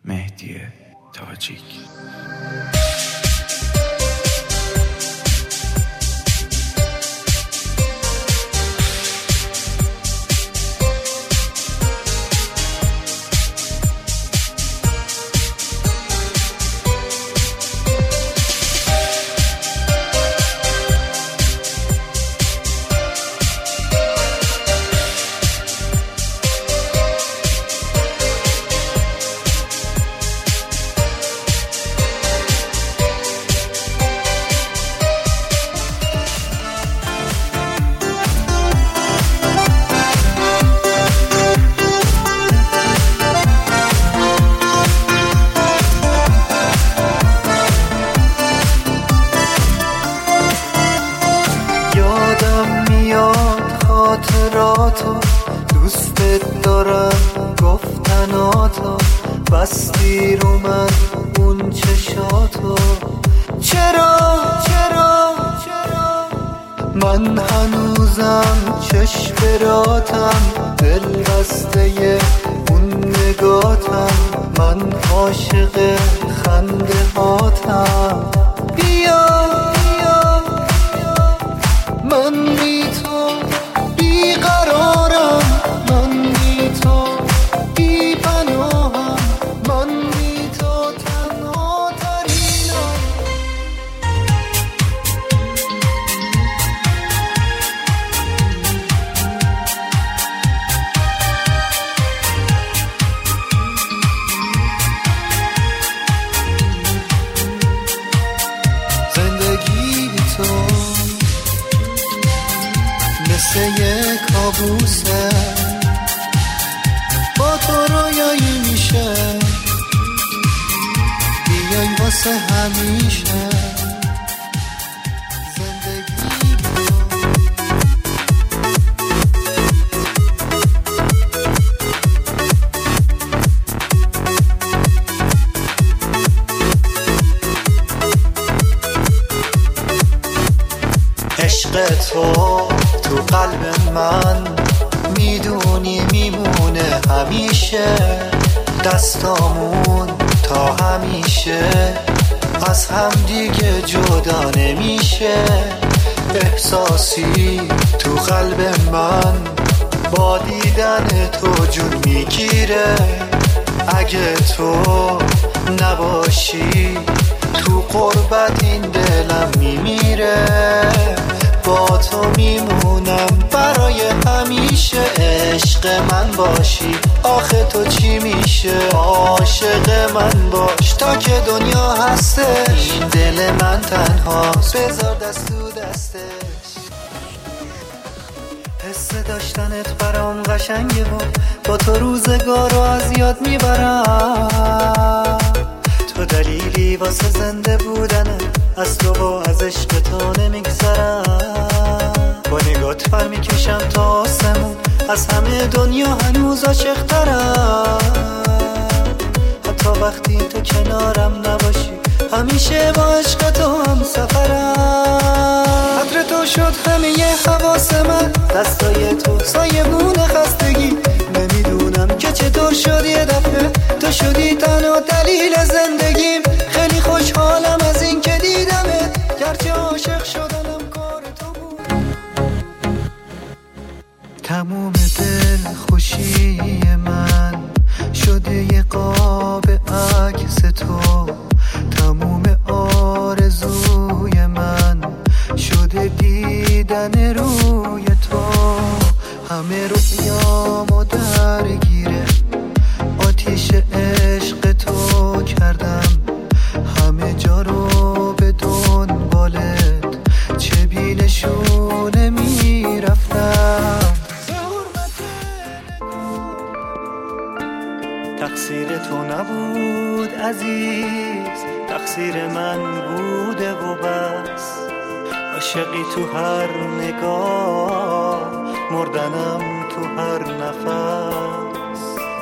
مهدی تاجیک. خاطراتو دوستت دارم، گفتناتو بستی رو من اون چشاتو. چرا من هنوزم چشم براتم، دل بسته اون نگاتم، من عاشق خنده هاتم. بیا من بی تو بی قرارم، من بی تو بی پناهم، من بی تو تنها ترینم. زندگی بی تو مثل یه کابوسه، با تو رویایی میشه، بیای واسه همیشه. زندگی عشق تو قلب من میدونی میمونه همیشه، دستامون تا همیشه از هم دیگه جدا نمیشه. احساسی تو قلب من با دیدن تو جون میگیره، اگه تو نباشی تو قربت این دلم میمیره. با تو میمونم برای همیشه، عشق من باشی آخه تو چی میشه. عاشق من باش تا که دنیا هستش، این دل من تنهاست بذار دست تو دستش. حس داشتنت برام قشنگه و با تو روزگارو از یاد میبرم. تو دلیلی واسه زنده بودنه، از تو و از عشق تو نمیگذرم. با نگات پر میکشم تا آسمون، از همه دنیا هنوز عاشق‌ترم. حتی وقتی تو کنارم نباشی، همیشه با عشق تو هم سفرم. عطر تو شد همه حواس من، دستای تو سایمون خستگی. نمیدونم که چطور شد یه دفعه تو شدی تنها دلیل زندگیم. خیلی خوشحالم از این که دیدمت، گرچه عاشق شدنم کار تو بود. تموم دل خوشی من شده یه قاب عکس تو، تموم آرزوی من شده دیدن روی تو. همه رویامو درگیره آتیش عشق تو کردم، همه جا رو به دنبالت چه بی نشونه میرفتم. تقصیر تو نبود عزیز، تقصیر من بوده و بس. عاشقی تو هر نگاه، مردنم تو هر نفس.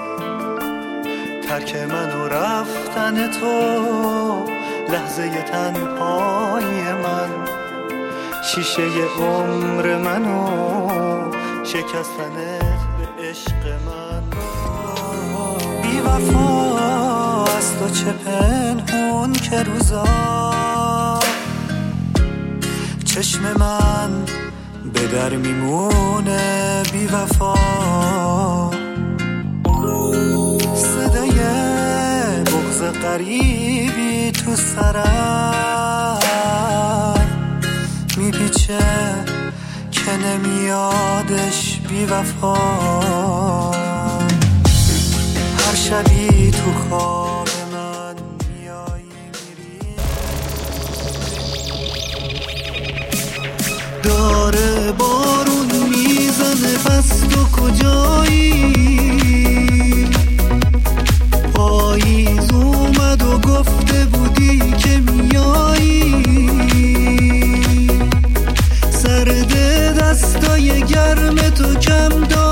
ترک من و رفتن تو، لحظه تنهای من، شیشه عمر منو شکستنت به عشق من. بی وفا تو چه پنهون که روزا چشم من به در میمونه بی وفا. صدای بغض غریبی تو سرم میپیچه که نمیادش بی وفا. هر شبی تو خواب من میایی میری، داره بارون میزنه پس تو کجایی؟ پاییز اومد و گفته بودی که میایی. سرد دستای گرم تو کم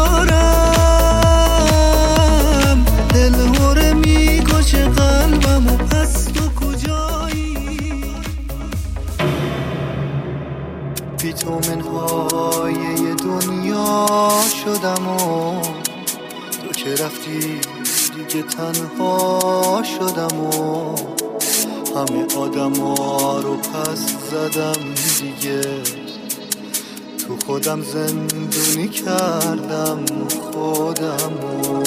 دارم، دلهوره میکشه قلبم و پس تو کجایی؟ ویتامین‌های دنیا شدم و تو که رفتی دیگه تنها شدم و همه آدما رو پس زدم دیگه، تو خودم زندونی کردم خودمو.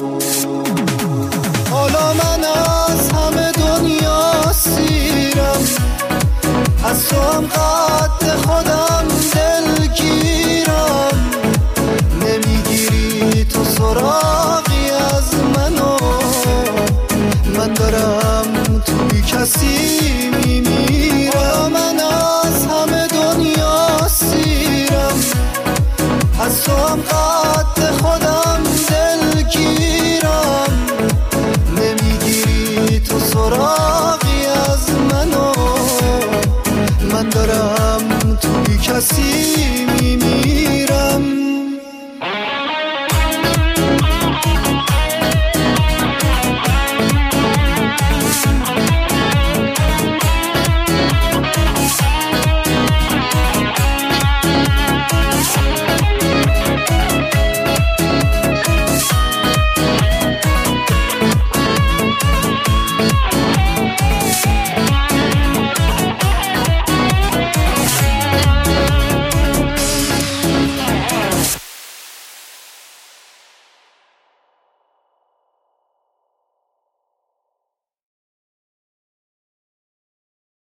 حالا من از همه دنیا سیرم، از تو هم قد خودم دلگیرم. نمیگیری تو سراغی از منو، من دارم توی کسی میمیرم. من از همه دنیا سیرم، از تو هم قد خودم دلگیرم. نمیگیری تو سراغ